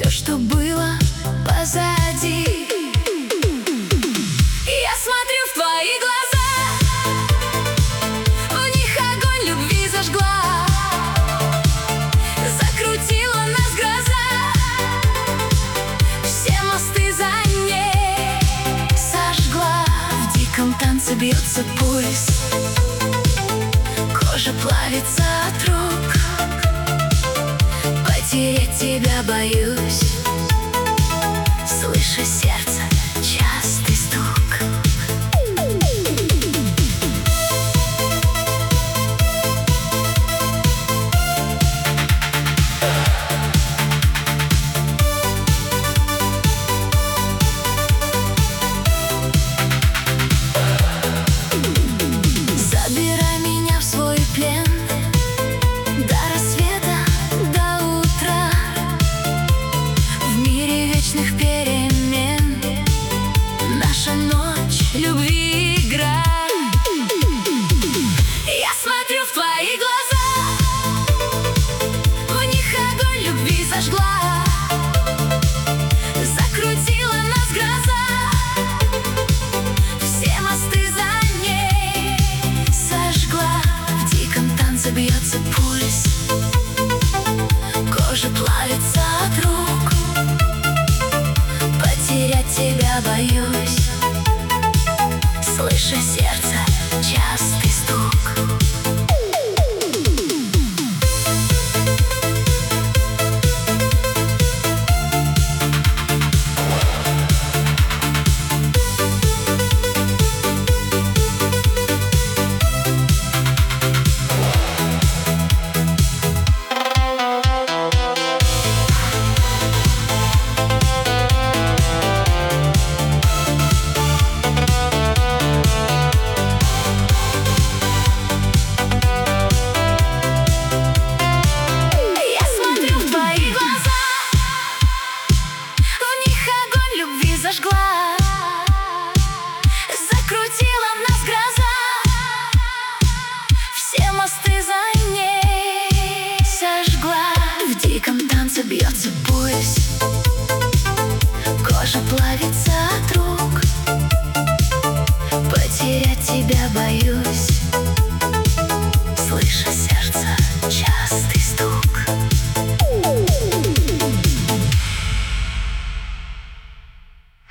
все, что было позади. Я смотрю в твои глаза, в них огонь любви зажгла, закрутила нас гроза, все мосты за ней сожгла. В диком танце бьется пульс, кожа плавится от рук. Потерять тебя боюсь, слыша сердце частый стук. Забирай меня в свой плен, до рассвета, до утра, в мире вечных перемен, наша ночь любви игра. Я смотрю в твои глаза, в них огонь любви зажгла, закрутила нас гроза, все мосты за ней сожгла. В диком танце бьется пульс, кожа плавится от рук. Потерять тебя боюсь, слыша сердце частый стук. Зажгла, закрутила нас гроза, все мосты за ней сожгла. В диком танце бьется пульс, кожа плавится